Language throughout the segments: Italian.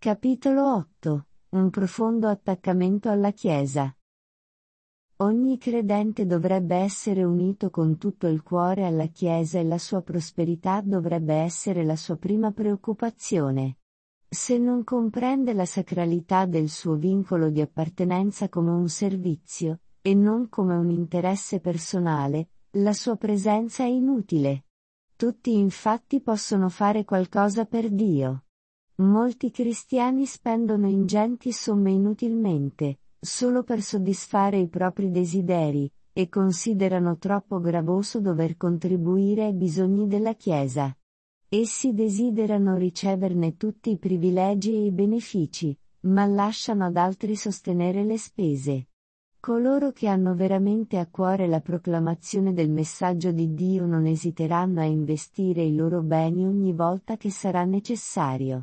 Capitolo 8. Un profondo attaccamento alla Chiesa. Ogni credente dovrebbe essere unito con tutto il cuore alla Chiesa e la sua prosperità dovrebbe essere la sua prima preoccupazione. Se non comprende la sacralità del suo vincolo di appartenenza come un servizio, e non come un interesse personale, la sua presenza è inutile. Tutti infatti possono fare qualcosa per Dio. Molti cristiani spendono ingenti somme inutilmente, solo per soddisfare i propri desideri, e considerano troppo gravoso dover contribuire ai bisogni della Chiesa. Essi desiderano riceverne tutti i privilegi e i benefici, ma lasciano ad altri sostenere le spese. Coloro che hanno veramente a cuore la proclamazione del messaggio di Dio non esiteranno a investire i loro beni ogni volta che sarà necessario.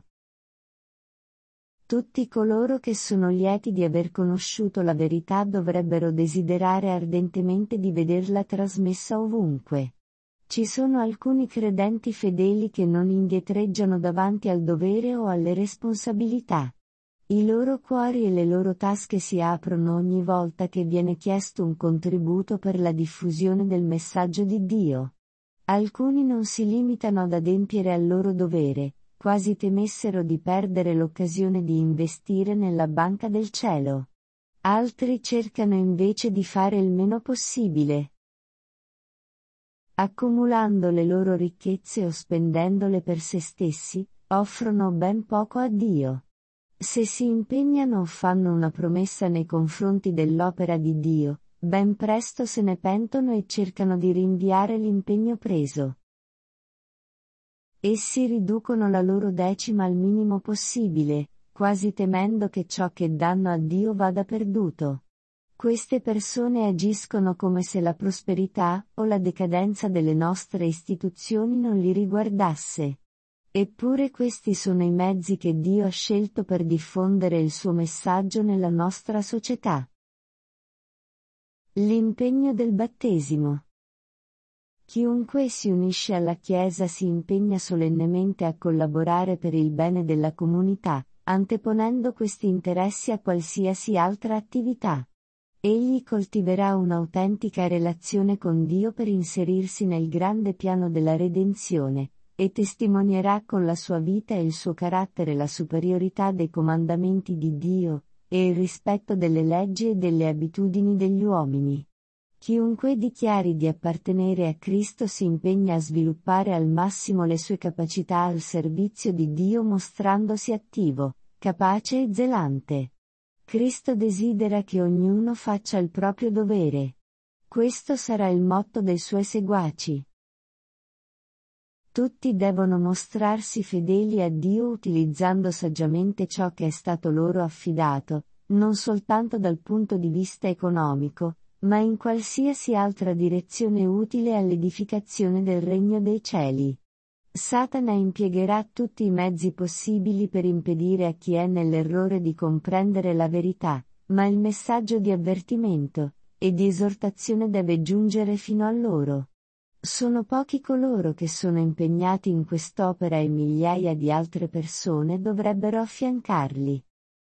Tutti coloro che sono lieti di aver conosciuto la verità dovrebbero desiderare ardentemente di vederla trasmessa ovunque. Ci sono alcuni credenti fedeli che non indietreggiano davanti al dovere o alle responsabilità. I loro cuori e le loro tasche si aprono ogni volta che viene chiesto un contributo per la diffusione del messaggio di Dio. Alcuni non si limitano ad adempiere al loro dovere, quasi temessero di perdere l'occasione di investire nella banca del cielo. Altri cercano invece di fare il meno possibile. Accumulando le loro ricchezze o spendendole per se stessi, offrono ben poco a Dio. Se si impegnano o fanno una promessa nei confronti dell'opera di Dio, ben presto se ne pentono e cercano di rinviare l'impegno preso. Essi riducono la loro decima al minimo possibile, quasi temendo che ciò che danno a Dio vada perduto. Queste persone agiscono come se la prosperità o la decadenza delle nostre istituzioni non li riguardasse. Eppure questi sono i mezzi che Dio ha scelto per diffondere il suo messaggio nella nostra società. L'impegno del battesimo. Chiunque si unisce alla Chiesa si impegna solennemente a collaborare per il bene della comunità, anteponendo questi interessi a qualsiasi altra attività. Egli coltiverà un'autentica relazione con Dio per inserirsi nel grande piano della redenzione, e testimonierà con la sua vita e il suo carattere la superiorità dei comandamenti di Dio, e il rispetto delle leggi e delle abitudini degli uomini. Chiunque dichiari di appartenere a Cristo si impegna a sviluppare al massimo le sue capacità al servizio di Dio mostrandosi attivo, capace e zelante. Cristo desidera che ognuno faccia il proprio dovere. Questo sarà il motto dei suoi seguaci. Tutti devono mostrarsi fedeli a Dio utilizzando saggiamente ciò che è stato loro affidato, non soltanto dal punto di vista economico, ma in qualsiasi altra direzione utile all'edificazione del regno dei cieli. Satana impiegherà tutti i mezzi possibili per impedire a chi è nell'errore di comprendere la verità, ma il messaggio di avvertimento e di esortazione deve giungere fino a loro. Sono pochi coloro che sono impegnati in quest'opera e migliaia di altre persone dovrebbero affiancarli.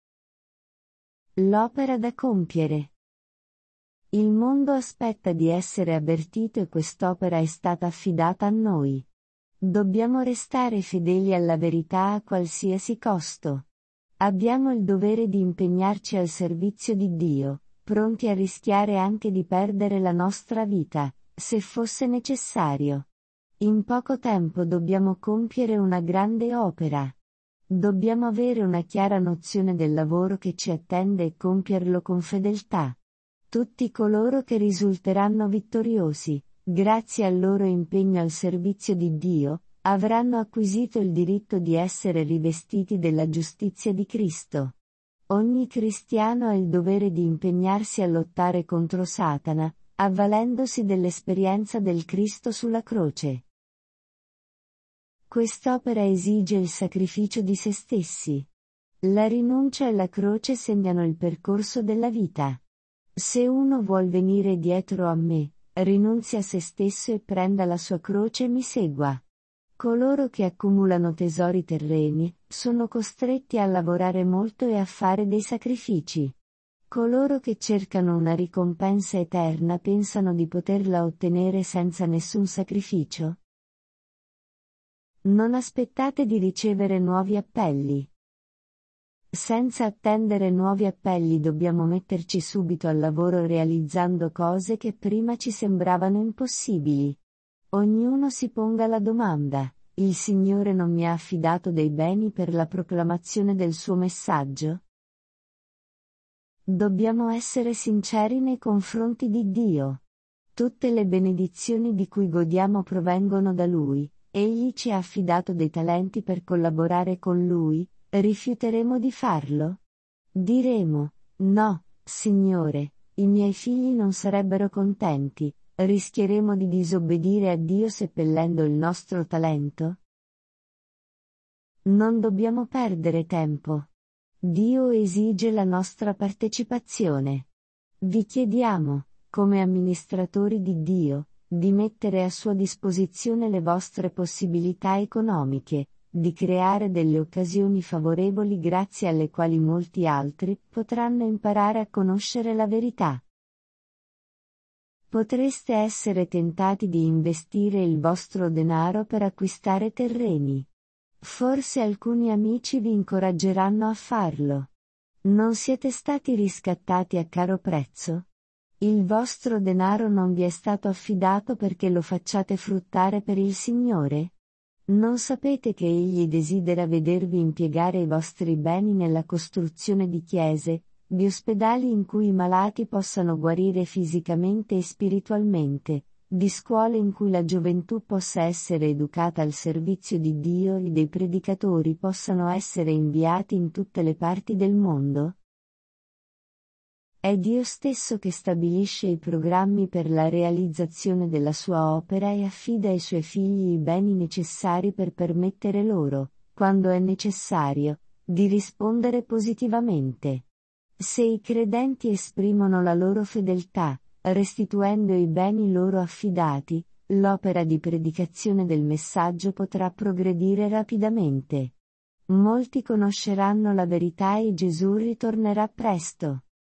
L'opera da compiere. Il mondo aspetta di essere avvertito e quest'opera è stata affidata a noi. Dobbiamo restare fedeli alla verità a qualsiasi costo. Abbiamo il dovere di impegnarci al servizio di Dio, pronti a rischiare anche di perdere la nostra vita, se fosse necessario. In poco tempo dobbiamo compiere una grande opera. Dobbiamo avere una chiara nozione del lavoro che ci attende e compierlo con fedeltà. Tutti coloro che risulteranno vittoriosi, grazie al loro impegno al servizio di Dio, avranno acquisito il diritto di essere rivestiti della giustizia di Cristo. Ogni cristiano ha il dovere di impegnarsi a lottare contro Satana, avvalendosi dell'esperienza del Cristo sulla croce. Quest'opera esige il sacrificio di se stessi. La rinuncia e la croce segnano il percorso della vita. Se uno vuol venire dietro a me, rinunzi a se stesso e prenda la sua croce e mi segua. Coloro che accumulano tesori terreni, sono costretti a lavorare molto e a fare dei sacrifici. Coloro che cercano una ricompensa eterna pensano di poterla ottenere senza nessun sacrificio. Non aspettate di ricevere nuovi appelli. Senza attendere nuovi appelli dobbiamo metterci subito al lavoro realizzando cose che prima ci sembravano impossibili. Ognuno si ponga la domanda: il Signore non mi ha affidato dei beni per la proclamazione del suo messaggio? Dobbiamo essere sinceri nei confronti di Dio. Tutte le benedizioni di cui godiamo provengono da Lui. Egli ci ha affidato dei talenti per collaborare con Lui. Rifiuteremo di farlo? Diremo: no, Signore, i miei figli non sarebbero contenti. Rischieremo di disobbedire a Dio seppellendo il nostro talento? Non dobbiamo perdere tempo. Dio esige la nostra partecipazione. Vi chiediamo, come amministratori di Dio, di mettere a sua disposizione le vostre possibilità economiche, di creare delle occasioni favorevoli grazie alle quali molti altri potranno imparare a conoscere la verità. Potreste essere tentati di investire il vostro denaro per acquistare terreni. Forse alcuni amici vi incoraggeranno a farlo. Non siete stati riscattati a caro prezzo? Il vostro denaro non vi è stato affidato perché lo facciate fruttare per il Signore? Non sapete che Egli desidera vedervi impiegare i vostri beni nella costruzione di chiese, di ospedali in cui i malati possano guarire fisicamente e spiritualmente, di scuole in cui la gioventù possa essere educata al servizio di Dio e dei predicatori possano essere inviati in tutte le parti del mondo? È Dio stesso che stabilisce i programmi per la realizzazione della sua opera e affida ai suoi figli i beni necessari per permettere loro, quando è necessario, di rispondere positivamente. Se i credenti esprimono la loro fedeltà, restituendo i beni loro affidati, l'opera di predicazione del messaggio potrà progredire rapidamente. Molti conosceranno la verità e Gesù ritornerà presto.